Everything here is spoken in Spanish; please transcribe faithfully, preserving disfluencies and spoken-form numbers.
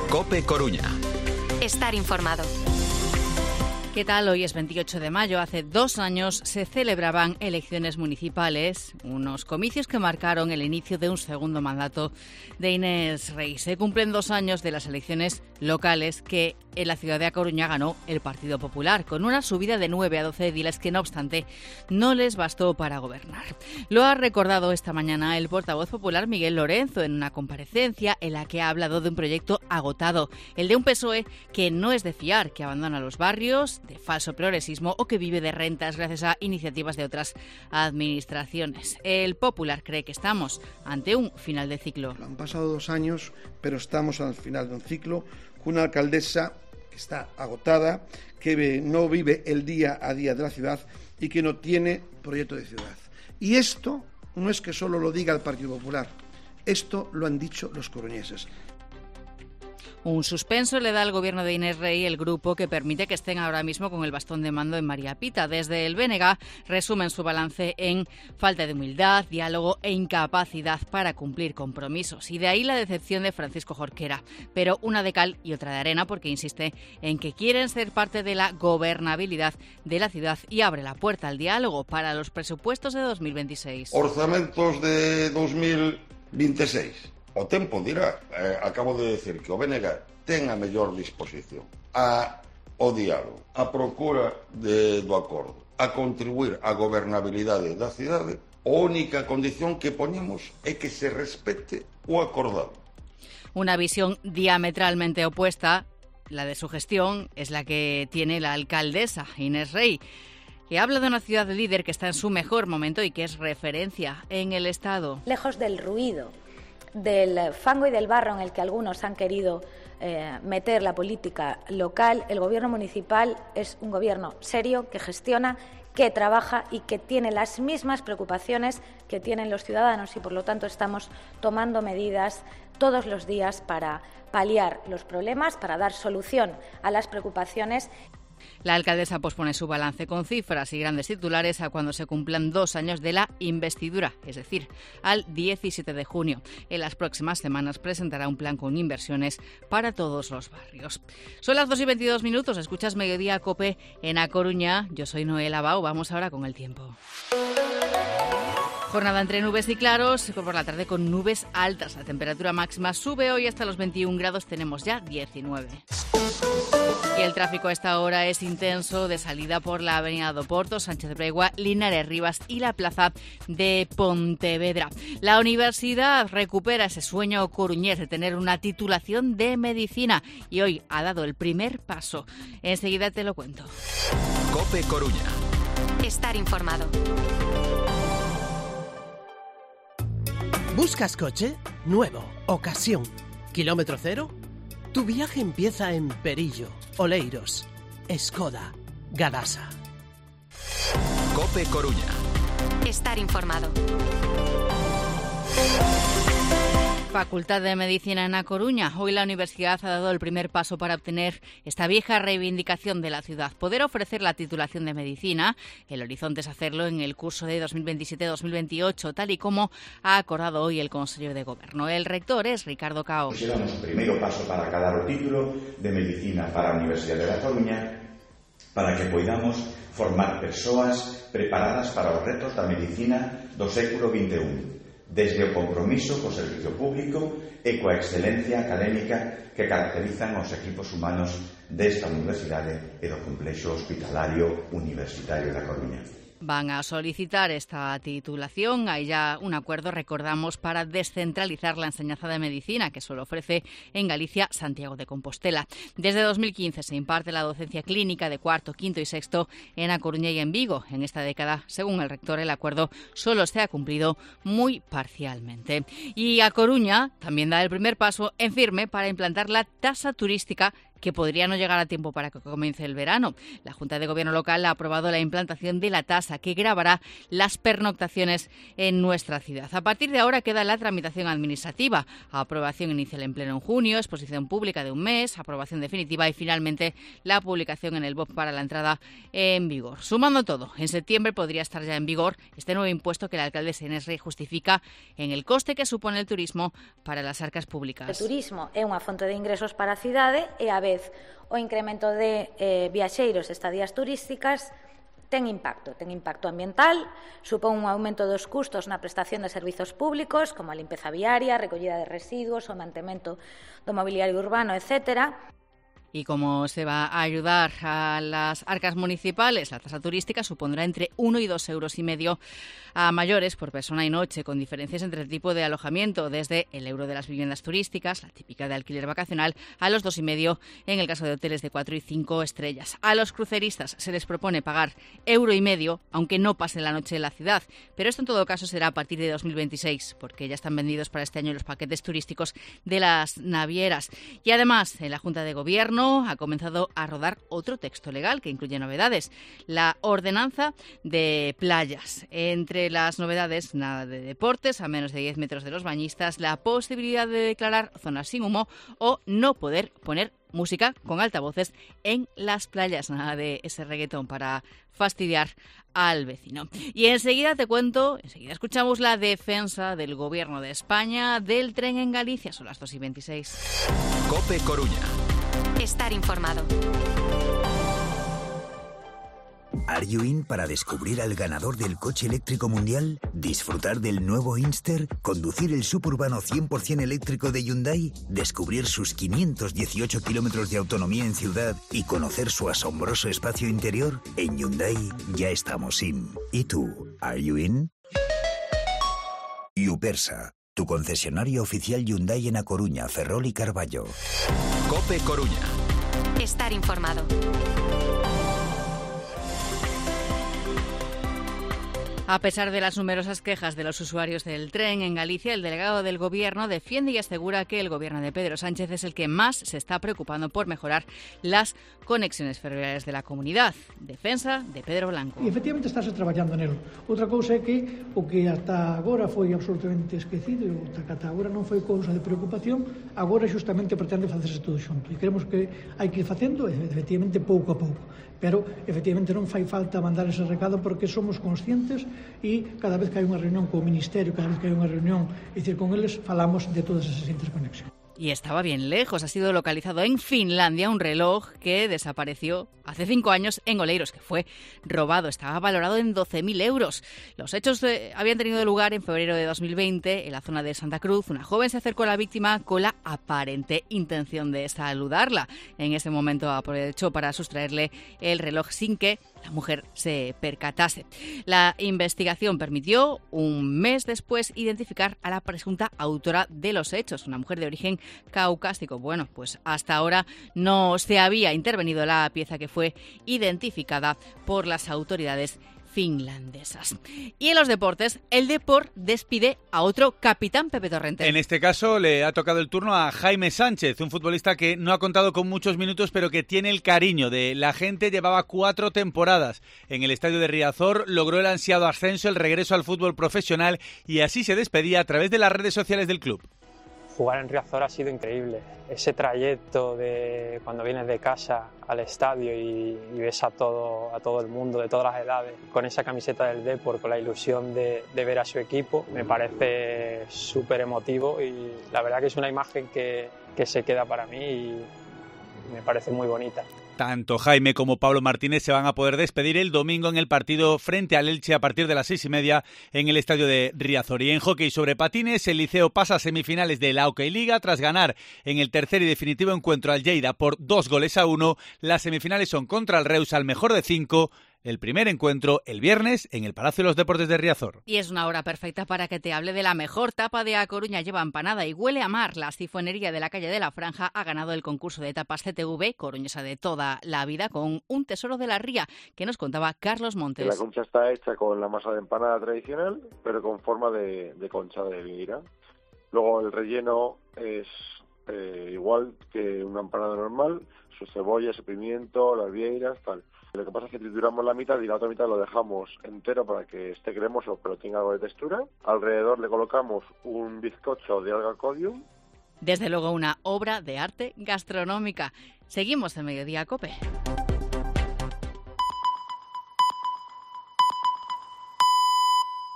COPE Coruña. Estar informado. ¿Qué tal? Hoy es veintiocho de mayo. Hace dos años se celebraban elecciones municipales, unos comicios que marcaron el inicio de un segundo mandato de Inés Rey. Se cumplen dos años de las elecciones locales que en la ciudad de A Coruña ganó el Partido Popular, con una subida de nueve a doce ediles que, no obstante, no les bastó para gobernar. Lo ha recordado esta mañana el portavoz popular Miguel Lorenzo en una comparecencia en la que ha hablado de un proyecto agotado, el de un P S O E que no es de fiar, que abandona los barrios, de falso progresismo o que vive de rentas gracias a iniciativas de otras administraciones. El Popular cree que estamos ante un final de ciclo. Han pasado dos años, pero estamos al final de un ciclo con una alcaldesa que está agotada, que no vive el día a día de la ciudad y que no tiene proyecto de ciudad. Y esto no es que solo lo diga el Partido Popular, esto lo han dicho los coruñeses. Un suspenso le da al gobierno de Inés Rey el grupo que permite que estén ahora mismo con el bastón de mando en María Pita. Desde el B N G resumen su balance en falta de humildad, diálogo e incapacidad para cumplir compromisos. Y de ahí la decepción de Francisco Jorquera. Pero una de cal y otra de arena, porque insiste en que quieren ser parte de la gobernabilidad de la ciudad y abre la puerta al diálogo para los presupuestos de dos mil veintiséis. Orzamentos de dos mil veintiséis. O tempo dirá, eh, acabo de decir que o B N G ten a mellor disposición a o diálogo, a procura de, do acordo, a contribuir á gobernabilidade da cidade. A única condición que poñemos é que se respete o acordado. Una visión diametralmente opuesta, la de su gestión, es la que tiene la alcaldesa Inés Rey, que habla de una ciudad líder que está en su mejor momento y que es referencia en el Estado. Lejos del ruido, del fango y del barro en el que algunos han querido eh, meter la política local, el gobierno municipal es un gobierno serio que gestiona, que trabaja y que tiene las mismas preocupaciones que tienen los ciudadanos y, por lo tanto, estamos tomando medidas todos los días para paliar los problemas, para dar solución a las preocupaciones. La alcaldesa pospone su balance con cifras y grandes titulares a cuando se cumplan dos años de la investidura, es decir, al diecisiete de junio. En las próximas semanas presentará un plan con inversiones para todos los barrios. Son las dos y veintidós minutos, escuchas Mediodía COPE en A Coruña. Yo soy Noela Bao, vamos ahora con el tiempo. Jornada entre nubes y claros, por la tarde con nubes altas. La temperatura máxima sube hoy hasta los veintiún grados, tenemos ya diecinueve. Y el tráfico a esta hora es intenso de salida por la avenida do Porto, Sánchez Bregua, Linares Rivas y la plaza de Pontevedra. La universidad recupera ese sueño coruñés de tener una titulación de medicina y hoy ha dado el primer paso. Enseguida te lo cuento. COPE Coruña. Estar informado. ¿Buscas coche? Nuevo. Ocasión. ¿Kilómetro cero? Tu viaje empieza en Perillo, Oleiros, Escoda, Gadasa. COPE Coruña. Estar informado. Facultad de Medicina en A Coruña. Hoy la universidad ha dado el primer paso para obtener esta vieja reivindicación de la ciudad, poder ofrecer la titulación de medicina. El horizonte es hacerlo en el curso de dos mil veintisiete dos mil veintiocho, tal y como ha acordado hoy el Consello de Goberno. El rector es Ricardo Cao. Seramos o primeiro paso para acadar o título de medicina para a Universidade da Coruña, para que poidamos formar persoas preparadas para os retos da medicina do século vinte e un. Desde o compromiso co servicio público e coa excelencia académica que caracterizan os equipos humanos desta universidade e do complexo hospitalario universitario da Coruña. Van a solicitar esta titulación. Hay ya un acuerdo, recordamos, para descentralizar la enseñanza de medicina que solo ofrece en Galicia Santiago de Compostela. Desde dos mil quince se imparte la docencia clínica de cuarto, quinto y sexto en A Coruña y en Vigo. En esta década, según el rector, el acuerdo solo se ha cumplido muy parcialmente. Y A Coruña también da el primer paso en firme para implantar la tasa turística que podría no llegar a tiempo para que comience el verano. La Junta de Gobierno local ha aprobado la implantación de la tasa que gravará las pernoctaciones en nuestra ciudad. A partir de ahora queda la tramitación administrativa, aprobación inicial en pleno en junio, exposición pública de un mes, aprobación definitiva y finalmente la publicación en el B O P para la entrada en vigor. Sumando todo, en septiembre podría estar ya en vigor este nuevo impuesto que el alcalde Inés Rei justifica en el coste que supone el turismo para las arcas públicas. O turismo é unha fonte de ingresos para a cidade e, a vez, o incremento de eh, viaxeiros e estadías turísticas ten impacto. Ten impacto ambiental, supón un aumento dos custos na prestación de servizos públicos, como a limpeza viaria, a recollida de residuos, o mantemento do mobiliario urbano, etcétera. Y como se va a ayudar a las arcas municipales, la tasa turística supondrá entre uno y dos euros y medio a mayores por persona y noche, con diferencias entre el tipo de alojamiento, desde el euro de las viviendas turísticas, la típica de alquiler vacacional, a los dos y medio en el caso de hoteles de cuatro y cinco estrellas. A los cruceristas se les propone pagar euro y medio, aunque no pasen la noche en la ciudad, pero esto en todo caso será a partir de dos mil veintiséis, porque ya están vendidos para este año los paquetes turísticos de las navieras. Y además, en la Junta de Gobierno ha comenzado a rodar otro texto legal que incluye novedades. La ordenanza de playas. Entre las novedades, nada de deportes a menos de diez metros de los bañistas, la posibilidad de declarar zonas sin humo o no poder poner música con altavoces en las playas. Nada de ese reggaetón para fastidiar al vecino. Y enseguida te cuento, enseguida escuchamos la defensa del Gobierno de España del tren en Galicia. Son las dos y veintiséis. COPE Coruña. Estar informado. ¿Are you in para descubrir al ganador del coche eléctrico mundial? ¿Disfrutar del nuevo Inster? ¿Conducir el suburbano cien por ciento eléctrico de Hyundai? ¿Descubrir sus quinientos dieciocho kilómetros de autonomía en ciudad y conocer su asombroso espacio interior? En Hyundai ya estamos in. ¿Y tú? ¿Are you in? Yupersa, tu concesionario oficial Hyundai en A Coruña, Ferrol y Carballo. COPE Coruña. Estar informado. A pesar de las numerosas quejas de los usuarios del tren en Galicia, el delegado del Gobierno defiende y asegura que el Gobierno de Pedro Sánchez es el que más se está preocupando por mejorar las conexiones ferroviarias de la comunidad. Defensa de Pedro Blanco. E efectivamente estáse traballando nelo. Outra cousa é que o que ata agora foi absolutamente esquecido, o que ata agora non foi cousa de preocupación, agora xustamente pretende facerse todo xunto. E queremos que hai que ir facendo, efectivamente, pouco a pouco. Pero, efectivamente, non fai falta mandar ese recado porque somos conscientes e cada vez que hai unha reunión co Ministerio, cada vez que hai unha reunión, é dicir, con eles, falamos de todas esas interconexións. Y estaba bien lejos. Ha sido localizado en Finlandia un reloj que desapareció hace cinco años en Oleiros, que fue robado. Estaba valorado en doce mil euros. Los hechos de, habían tenido lugar en febrero de dos mil veinte en la zona de Santa Cruz. Una joven se acercó a la víctima con la aparente intención de saludarla. En ese momento aprovechó para sustraerle el reloj sin que la mujer se percatase. La investigación permitió, un mes después, identificar a la presunta autora de los hechos, una mujer de origen caucásico. Bueno, pues hasta ahora no se había intervenido la pieza que fue identificada por las autoridades finlandesas. Y en los deportes, el Depor despide a otro capitán, Pepe Torrente. En este caso le ha tocado el turno a Jaime Sánchez, un futbolista que no ha contado con muchos minutos, pero que tiene el cariño de la gente. Llevaba cuatro temporadas en el estadio de Riazor, logró el ansiado ascenso, el regreso al fútbol profesional y así se despedía a través de las redes sociales del club. Jugar en Riazor ha sido increíble. Ese trayecto de cuando vienes de casa al estadio y, y ves a todo, a todo el mundo de todas las edades con esa camiseta del Depor, con la ilusión de, de ver a su equipo, me parece súper emotivo y la verdad que es una imagen que, que se queda para mí y me parece muy bonita. Tanto Jaime como Pablo Martínez se van a poder despedir el domingo en el partido frente al Elche a partir de las seis y media en el estadio de Riazor. Y en hockey sobre patines, el Liceo pasa a semifinales de la Hockey Liga tras ganar en el tercer y definitivo encuentro al Lleida por dos goles a uno. Las semifinales son contra el Reus al mejor de cinco. El primer encuentro el viernes en el Palacio de los Deportes de Riazor. Y es una hora perfecta para que te hable de la mejor tapa de A Coruña. Lleva empanada y huele a mar. La sifonería de la calle de la Franja ha ganado el concurso de tapas C T V, coruñesa de toda la vida, con un tesoro de la ría que nos contaba Carlos Montes. La concha está hecha con la masa de empanada tradicional, pero con forma de, de concha de vieira. Luego el relleno es eh, igual que una empanada normal, sus cebollas, su pimiento, las vieiras, tal. Lo que pasa es que trituramos la mitad y la otra mitad lo dejamos entero para que esté cremoso pero tenga algo de textura. Alrededor le colocamos un bizcocho de alga codium. Desde luego una obra de arte gastronómica. Seguimos en Mediodía Cope.